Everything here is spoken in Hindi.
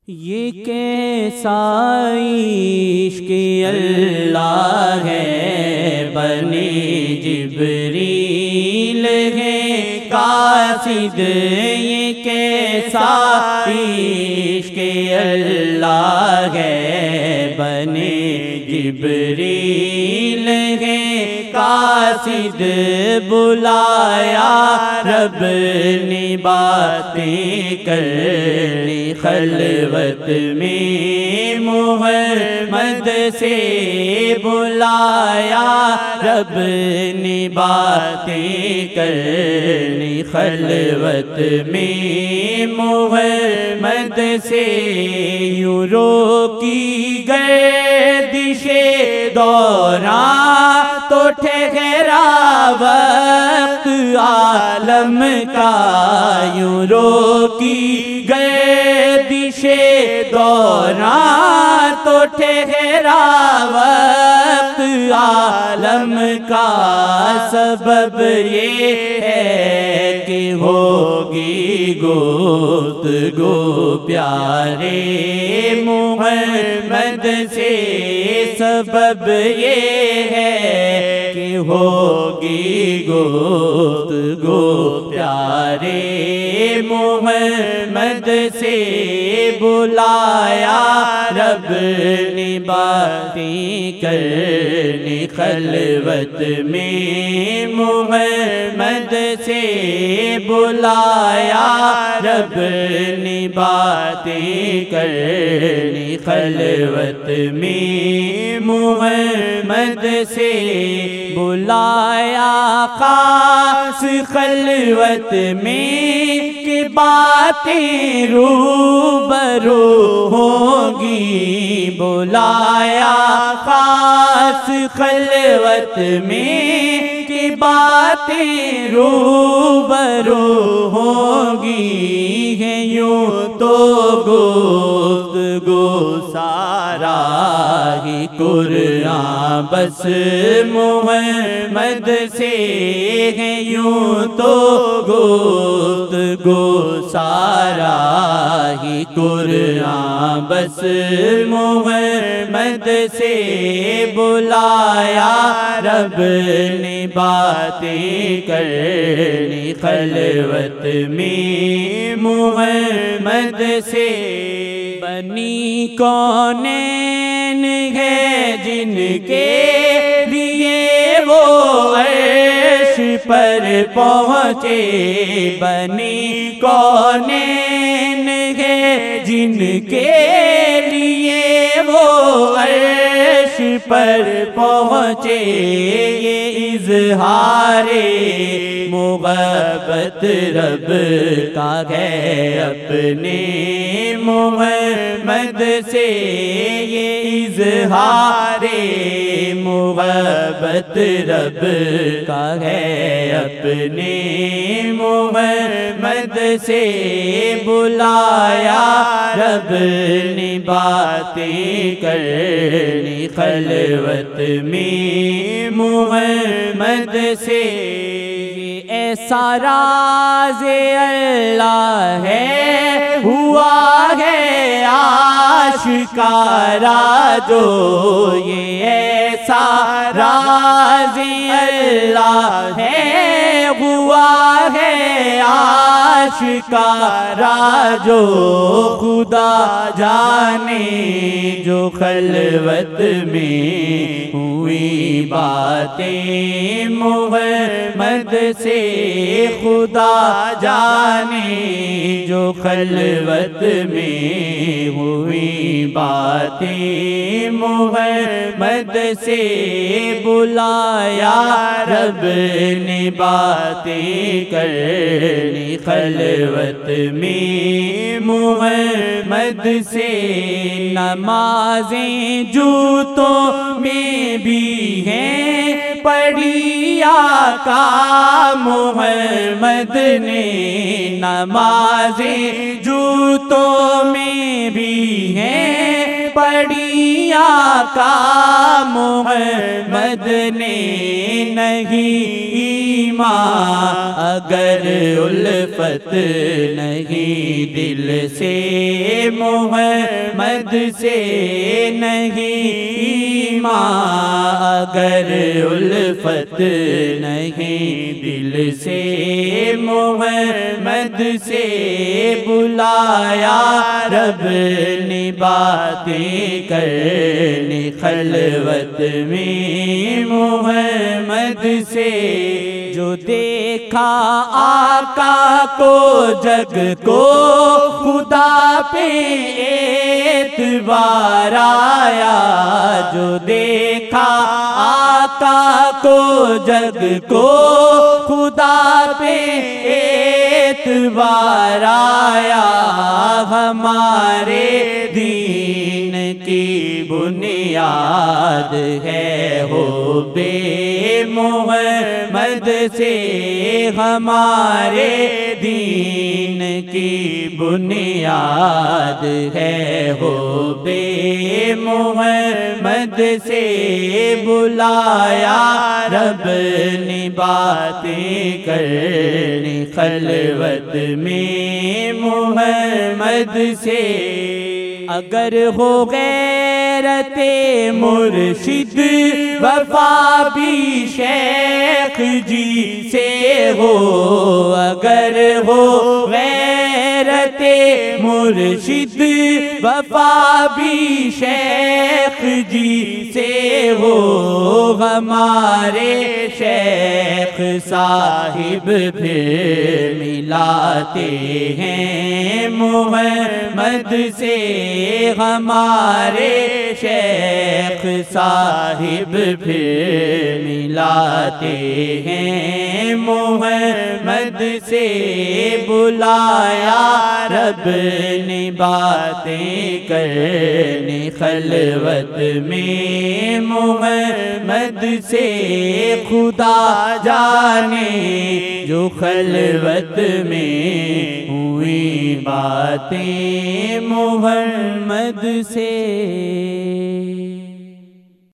ये कैसा इश्क़ अल्लाह है, बने जिब्रील है कासिद। ये कैसा इश्क़ अल्लाह है, बने जिब्रील है कासिद। बुलाया रब ने बातें करनी खलवत में मोहम्मद से। बुलाया रब ने बातें करनी खलवत में मोहम्मद से। यूं रोकी गर्दिशे दौरां तो ठहरा वक्त आलम का। यूं रोकी गर्दिशे दौरां तो ठहरा वक्त आलम का। सबब ये है कि होगी गुफ्तगू प्यारे मोहम्मद से। सबब ये है कि होगी गुफ्तगू प्यारे मोहम्मद से। बुलाया रब ने बातें करनी खलवत में मोहम्मद से। बुलाया रब ने बातें करनी खलवत में मोहम्मद से। बुलाया खास खलवत में कि बातें रूबरू होगी। बुलाया खास खलवत में कि बातें रूबरू होगी। है यूं तो गुफ्तगू सारा ही कुरान बस मोहम्मद से। है यूं तो गुफ्तगू सारा ही कुरान बस मोहम्मद से। बुलाया रब ने बातें करनी खलवत में मोहम्मद से। बनी कौनैन है जिनके लिए वो अर्श पर पहुँचे। बनी कौनैन है जिनके लिए वो अर्श पर पहुँचे। ये इज़हारे मुहब्बत रब का है अपने मोहम्मद से। ये इज़हारे मुहब्बत रब का है अपने मोहम्मद से। बुलाया रब ने बातें करनी खलवत में मोहम्मद से। ऐसा राज़े अल्लाह है हुआ है आशिकारा जो। ये ऐसा राज़े अल्लाह है हुआ है आशिकारा जो। खुदा जाने जो खलवत में हुई बातें मोहम्मद से। खुदा जाने जो खलवत में हुई बातें मोहम्मद से। बुलाया रब ने बातें करनी खलवत में मोहम्मद से। नमाज़ें जूतों में भी हैं पढ़ी आका मोहम्मद ने। नमाज़ें जूतों में भी हैं पड़ी आका मोहम्मद ने नहीं ईमान, अगर उल्फत नहीं दिल से मोहम्मद से नहीं ईमान, अगर उल्फत नहीं दिल से मोहम्मद से बुलाया रब ने बातें करने खलवत में मोहम्मद से। जो देखा आका को जग को खुदा पे एतबार आया, जो देखा आका को जग को खुदा पे एतबार आया, हमारे दीन की बुनियाद है हो बे मोहम्मद से, हमारे दीन की बुनियाद है हो बे मोहम्मद से। बुलाया रब ने बातें करने खलवत में मोहम्मद से। अगर हो गैरते मुर्शिद वफा भी शेख जी से हो, अगर हो गैरते मुर्शिद वफा भी शेख जी से हो, हमारे शेख साहिब फिर मिलाते हैं मोहम्मद से, हमारे शेख साहिब फिर मिलाते हैं मोहम्मद से। बुलाया रब ने बातें करने खलवत में मोहम्मद से, खुदा जाने जो खलवत में हुई बातें मोहम्मद से।